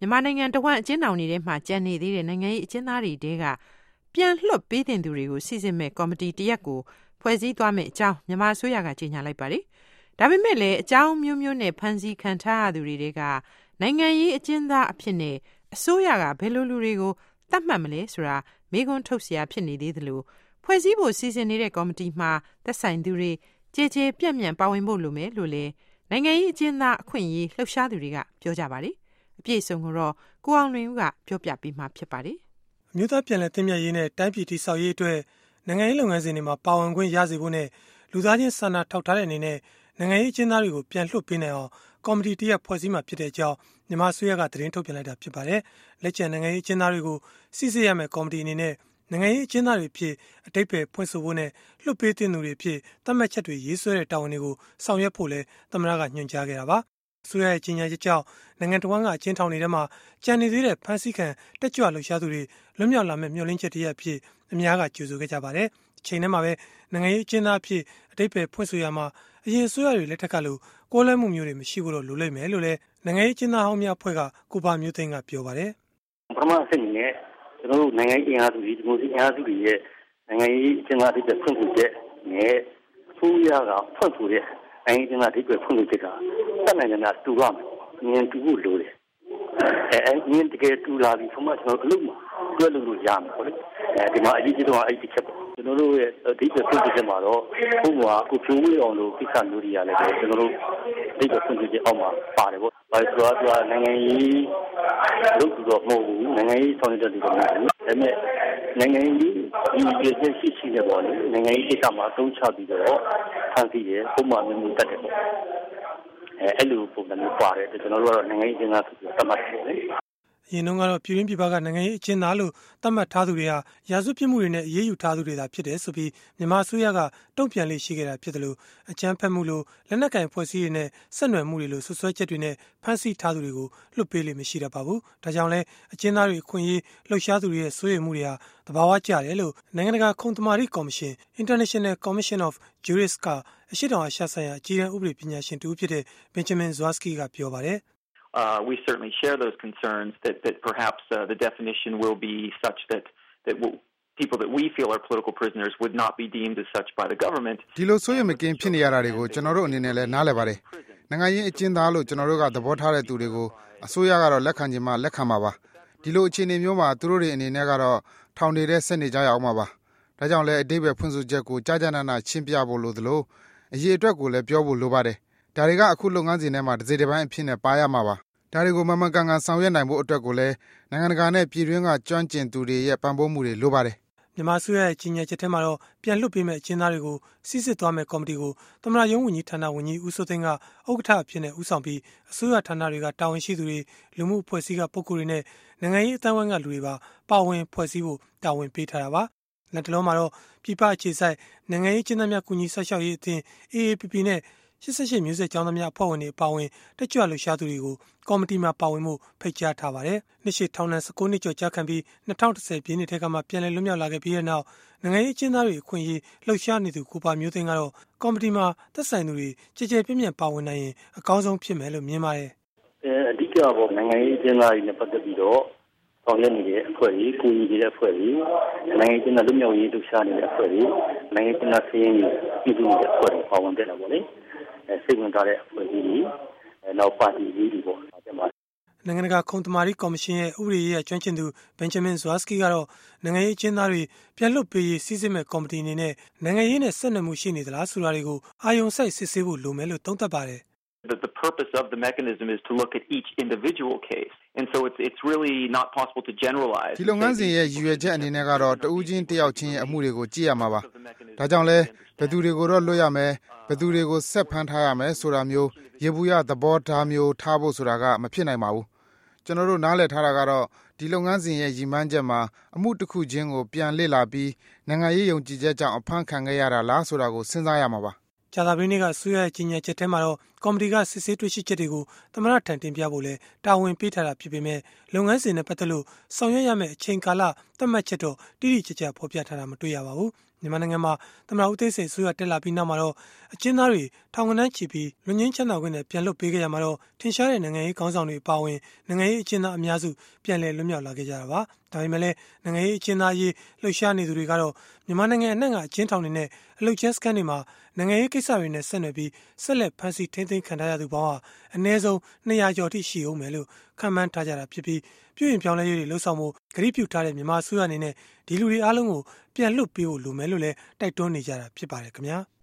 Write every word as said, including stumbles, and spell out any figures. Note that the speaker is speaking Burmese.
မြန်မာနိုင်ငံတဝန်းအကျဉ်းထောင်တွေမှာကျန်နေသေးတဲ့နိုင်ငံရေးအကျဉ်းသားတွေတဲကပြန်လွှတ်ပေးတဲ့သူတွေကိုစီစစ်မဲ့ကော်မတီတရက်ကိုဖွဲ့စည်းသွားမယ့်အကြောင်းမြန်မာအစိုးရကကြေညာလိုက်ပါတယ်။ဒါပေမဲ့လည်းအကြောင်းမျိုးမျိုးနဲ့ဖန်ဆီးခံထားရသူတွေတဲကနိုင်ငံရေးအကျဉ်းသားအဖြစ်နဲ့အစိုးရကဘယ်လိုလူတွေကိုသတ်မှတ်မလဲဆိုတာမေးခွန်းထုတ်เสียဖြစ်နေသေးသလိုဖွဲ့စည်းဖို့စီစဉ်နေတဲ့ကော်မတီမှာသက်ဆိုင်သူတွေကြည်ကြဲပြန့်ပြန့်ပါဝင်ဖို့လိုမယ်လို့လည်းနိုင်ငံရေးအကျဉ်းသားအခွင့်အရေးလှုပ်ရှားသူတွေကပြောကြပါတယ်။အပြည့်အစုံကိုတော့ကိုအောင်လွင်ဦးကပြောပြပေးမှာဖြစ်ပါတယ်။အမျိုးသားပြန်လည်သင့်မြတ်ရေးနဲ့တိုင်းပြည်တည်ဆောက်ရေးအတွက်နိုင်ငံရေးလုပ်ငန်းစဉ်တွေမှာပါဝင်ခွင့်ရစေဖို့နဲ့လူသားချင်းစာနာထောက်ထားတဲ့အနေနဲ့နိုင်ငံရေးအကျဉ်းသားတွေကိုပြန်လွှတ်ပေးနိုင်အောင်ကော်မတီတရက်ဖွဲ့စည်းမှာဖြစ်တဲ့အကြောင်းမြန်မာအစိုးရကသတင်းထုတ်ပြန်လိုက်တာဖြစ်ပါတယ်။လက်ကျန်နိုင်ငံရေးအကျဉ်းသားတွေကိုစီစစ်ရမယ့်ကော်မတီအနေနဲ့နိုင်ငံရေးအကျဉ်းသားတွေဖြစ်အတိတ်ပဲဖွင့်ဆိုဖို့နဲ့လွှတ်ပေးတဲ့သူတွေဖြစ်သတ်မှတ်ချက်တွေရေးဆွဲတဲ့တာဝန်တွေကိုဆောင်ရွက်ဖို့လည်းသမ္မတကညွှန်ကြားခဲ့တာပါ။အစိုးရရဲ့ကြီးညာချက်ကြောင့်နိုင်ငံတော်ကအကျဉ်းထောင်တွေထဲမှာကြံနေသေးတဲ့ဖမ်းဆီးခံတက်ကြွလှုပ်ရှားသူတွေလွတ်မြောက်လာမဲ့မျှော်လင့်ချက်တရက်ဖြစ်အများကကြိုဆိုခဲ့ကြပါတယ်။အချိန်ထဲမှာပဲနိုင်ငံရေးအကျဉ်းသားဖြစ်အတိတ်ပဲဖွင့်ဆိုရမှာအရင်အစိုးရတွေလက်ထက်ကလို့ကိုယ်လဲမှုမျိုးတွေမရှိဘူးလို့လိုလိမ့်မယ်လို့လည်းနိုင်ငံရေးအကျဉ်းသားဟောင်းများအဖွဲ့ကကိုပါမျိုးသိန်းကပြောပါတယ်။ပထမအဆင့်နဲ့ကျွန်တော်တို့နိုင်ငံရေးအင်အားစုတွေဒီမိုကရေစီအင်အားစုတွေရဲ့နိုင်ငံရေးအကျဉ်းသားတွေဖွင့်ဆိုချက်နဲ့အစိုးရကဖွင့်ဆိုတဲ့နိုင်ငံရေးအကျဉ်းသားတွေဖွင့်ဆိုချက်ကတတ်နိုင်တယ်များတူရမယ်။မြင်တူဖို့လိုတယ်။အဲအမြင်တကယ်တူလာပြီဆိုမှကျွန်တော်တို့အလုပ်မှာတွဲလို့လို့ရမှာပေါ့လေ။အဲဒီမှာအရေးကြီးဆုံးကအဲ့ဒီချက်ပေါ့။ကျွန်တော်တို့ရဲ့ဒီပဲဖွင့်ဆိုချက်မှာတော့ဘုရားကိုဖြိုးဝေးအောင်လို့ကိစ္စမျိုးတွေရတယ်ကျွန်တော်တို့ဒီပဲဖွင့်ဆိုချက်အောက်မှာပါတယ်ပေါ့။ဘာလို့ဆိုတော့နိုင်ငံရေးလုပ်သူတော့မဟုတ်ဘူးနိုင်ငံရေးဆောင်ရွက်တဲ့လူတွေမဟုတ်ဘူးဒါပေမဲ့နိုင်ငံရေးဒီပြည့်စုံရှိရှိနေပေါ်လေနိုင်ငံရေးကိစ္စမှာအသုံးချပြီးတော့ဖန်တီးရပုံမှန်မျိုးတက်တယ်ပေါ့အဲအဲ့လိုပုံစံမျိုးပါတယ်ကျွန်တော်တို့ကတော့နိုင်ငံရေးကျင်းသားဆိုပြီးသတ်မှတ်တယ်လေအရင်တုန်းကတော့ပြည်တွင်းပြည်ပကနိုင်ငံရေးအကျဉ်းသားလို့သတ်မှတ်ထားသူတွေဟာရာဇဝတ်ပြစ်မှုတွေနဲ့အေးအေးယူထားသူတွေသာဖြစ်တယ်ဆိုပြီးမြန်မာအစိုးရကတုံ့ပြန်လေးရှိခဲ့တာဖြစ်တယ်လို့အကြမ်းဖက်မှုလို့လက်နက်ကင်ဖွဲ့စည်းရေးနဲ့ဆက်နွယ်မှုတွေလို့ဆွဆွဲချက်တွေနဲ့ဖမ်းဆီးထားသူတွေကိုလွှတ်ပေးလိမ့်မရှိတတ်ပါဘူး။ဒါကြောင့်လဲအကျဉ်းသားတွေအခွင့်အရေးလှုပ်ရှားသူတွေရဲ့စိုးရိမ်မှုတွေဟာသဘာဝကျတယ်လို့နိုင်ငံတကာခုံသမာဓိကော်မရှင် International Commission of Jurists ကအရှိတောင်အာရှဆိုင်ရာအကြီးအကဲဥပဒေပညာရှင်တူဖြစ်တဲ့ Benjamin Zwarsky ကပြောပါတယ်။ Uh, we certainly share those concerns that, that perhaps uh, the definition will be such that, that will, people that we feel are political prisoners would not be deemed as such by the government. ဒီလိုဆိုရင်မကင်းဖြစ်နေရတာတွေကိုကျွန်တော်တို့အနေနဲ့လည်းနားလည်ပါတယ်။နိုင်ငံရေးအကျဉ်းသားလို့ကျွန်တော်တို့ကသဘောထားတဲ့သူတွေကိုအစိုးရကတော့လက်ခံခြင်းမှလက်ခံပါပါ။ဒီလိုအခြေအနေမျိုးမှာသူတို့တွေအနေနဲ့ကတော့ထောင်နေတဲ့ဆက်နေကြရအောင်ပါပါ။ဒါကြောင့်လည်းအတိတ်ပဲဖွင့်ဆိုချက်ကိုကြာကြာနာနာရှင်းပြဖို့လိုသလိုအရေးအတွက်ကိုလည်းပြောဖို့လိုပါတယ်။ဒါတွေကအခုလုပ်ငန်းစဉ်ထဲမှာတစ်စိတ်တစ်ပိုင်းအဖြစ်နဲ့ပါရမှာပါ။ဒါတွေကိုမမှန်ကန်ကန်ဆောင်ရွက်နိုင်ဖို့အတွက်ကိုလည်းနိုင်ငံတကာနဲ့ပြည်တွင်းကကျွမ်းကျင်သူတွေရဲ့ပံ့ပိုးမှုတွေလိုပါတယ်။မြန်မာအစိုးရရဲ့ကြီးညာချက်ထဲမှာတော့ပြန်လွှတ်ပေးမဲ့အကျဉ်းသားတွေကိုစစ်စစ်သွားမဲ့ကော်မတီကိုသမ္မတရုံးဝန်ကြီးဌာနဝန်ကြီးဦးစိုးသိန်းကဥက္ကဋ္ဌအဖြစ်နဲ့ဦးဆောင်ပြီးအစိုးရဌာနတွေကတာဝန်ရှိသူတွေလူမှုအဖွဲ့အစည်းကပုဂ္ဂိုလ်တွေနဲ့နိုင်ငံရေးအသံဝိုင်းကလူတွေပါပါဝင်ဖွဲ့စည်းဖို့တာဝန်ပေးထားတာပါ။လက်တလုံးမှာတော့ပြည်ပအခြေစိုက်နိုင်ငံရေးကျင်းသားများကူညီဆောက်ရှောက်ရေးအသင်း A A P P နဲ့ရှစ်ဆယ့်ရှစ်မျိုးဆက်ကျောင်းသားများအဖွဲ့ဝင်တွေအပါအဝင်တက်ကြွလှုပ်ရှားသူတွေကိုကော်မတီမှာပါဝင်မှုဖိတ်ကြားထားပါတယ်။နှစ်ရှည်ထောင်ဒဏ်၁၉နှစ်ကျော်ကြာခံပြီး၂၀၁၀ပြည့်နှစ်ထဲကမှပြန်လည်လွတ်မြောက်လာခဲ့ပြီးတဲ့နောက်နိုင်ငံရေးအကျဉ်းသားတွေအခွင့်အရေးလှုပ်ရှားနေသူကိုပါမျိုးသိန်းကတော့ကော်မတီမှာသက်ဆိုင်သူတွေကြည်ကြဲပြန့်ပြန့်ပါဝင်နိုင်ရင်အကောင်းဆုံးဖြစ်မယ်လို့မြင်ပါတယ်။အဲအဓိကပေါ့နိုင်ငံရေးအကျဉ်းသားတွေနဲ့ပတ်သက်ပြီးတော့ဆောင်ရွက်နေတဲ့အဖွဲ့တွေ၊ကိုယ်ကြီးတဲ့အဖွဲ့တွေနိုင်ငံကျင်းတဲ့လူမျိုးရေးလှုပ်ရှားနေတဲ့အဖွဲ့တွေနိုင်ငံကျင်းတဲ့စီးရင်ပြည်သူ့ရဲ့အဖွဲ့တွေပါဝင်တဲ့နော်လေအဲစိတ်ဝင်စားတဲ့အဖွဲ့ကြီးတွေအဲနောက်ပါတီကြီးတွေပေါ့နိုင်ငံတကာခုံသမာဓိကော်မရှင်ရဲ့ဥပဒေရေးကျွမ်းကျင်သူ Benjamin Zwarsky ကတော့နိုင်ငံရေးအကျဉ်းသားတွေပြန်လွှတ်ပေးရေးစီစစ်မဲ့ကော်မတီအနေနဲ့နိုင်ငံရေးနဲ့ဆက်နွယ်မှုရှိနေသလားဆိုတာတွေကိုအာရုံစိုက်စစ်ဆေးဖို့လိုမယ်လို့သုံးသပ်ပါတယ် The, the purpose of the mechanism is to look at each individual case. And so it's it's really not possible to generalize. ဒီလုပ်ငန်းစဉ်ရဲ့ရည်ရွယ်ချက်အနေနဲ့ကတော့တဦးချင်းတယောက်ချင်းရဲ့အမှုတွေကိုကြည့်ရမှာပါ။ဒါကြောင့်လဲဘယ်သူတွေကိုတော့လွတ်ရမယ်ဘယ်သူတွေကိုဆက်ဖမ်းထားရမယ်ဆိုတာမျိုးရေဘူးရသဘောထားမျိုးထားဖို့ဆိုတာကမဖြစ်နိုင်ပါဘူး။ကျွန်တော်တို့နားလည်ထားတာကတော့ဒီလုပ်ငန်းစဉ်ရဲ့ရည်မှန်းချက်မှာအမှုတစ်ခုချင်းကိုပြန်လေ့လာပြီးနိုင်ငံရေးယုံကြည်ချက်ကြောင့်အဖမ်းခံခဲ့ရတာလားဆိုတာကိုစဉ်းစားရမှာပါ။ကြာသပတေးနေ့ကဆွေးရကြီးညာချက်ထဲမှာတော့ကော်မတီကစစ်ဆေးတွေ့ရှိချက်တွေကိုသမ္မတထံတင်ပြဖို့လဲတာဝန်ပေးထားတာဖြစ်ပေမဲ့လုပ်ငန်းစဉ်နဲ့ပတ်သက်လို့ဆောင်ရွက်ရမယ့်အချိန်ကာလသတ်မှတ်ချက်တော့တိတိကျကျဖော်ပြထားတာမတွေ့ရပါဘူး။မြန်မာနိုင်ငံမှာသမ္မတဦးသိန်းစိန်အစိုးရတက်လာပြီးနောက်မှာတော့အကျဉ်းသားတွေထောင်ကနန်းချီပြီးလွတ်ငင်းချမ်းသာခွင့်နဲ့ပြန်လွှတ်ပေးခဲ့ရမှာတော့ထင်ရှားတဲ့နိုင်ငံရေးခေါင်းဆောင်တွေအပါအဝင်နိုင်ငံရေးအကျဉ်းသားအများစုပြန်လည်လွတ်မြောက်လာခဲ့ကြတာပါဒါပေမဲ့လည်းနိုင်ငံရေးအကျဉ်းသားရေးလှုပ်ရှားနေသူတွေကတော့မြန်မာနိုင်ငံအနှံ့ကအကျဉ်းထောင်တွေနဲ့အလုပ်ကျန်းစခန်းတွေမှာနိုင်ငံရေးကိစ္စတွေနဲ့ဆက်နွယ်ပြီးဆက်လက်ဖမ်းဆီးထိန်းသိမ်းခံထားရသူပေါင်းဟာအနည်းဆုံးနှစ်ရာကျော်ထိရှိအောင်မယ်လို့ခန့်မှန်းထားကြတာဖြစ်ပြီးပြုရင်ပြောင်းလဲရေးတွေလှုပ်ဆောင်မှုဂရုပြုထားတဲ့မြန်မာအစိုးရအနေနဲ့ဒီလူတွေအားလုံးကိုပြန်လွှတ်ပေးဖို့လိုမယ်လို့လည်းတိုက်တွန်းနေကြတာဖြစ်ပါတယ်ခင်ဗျာ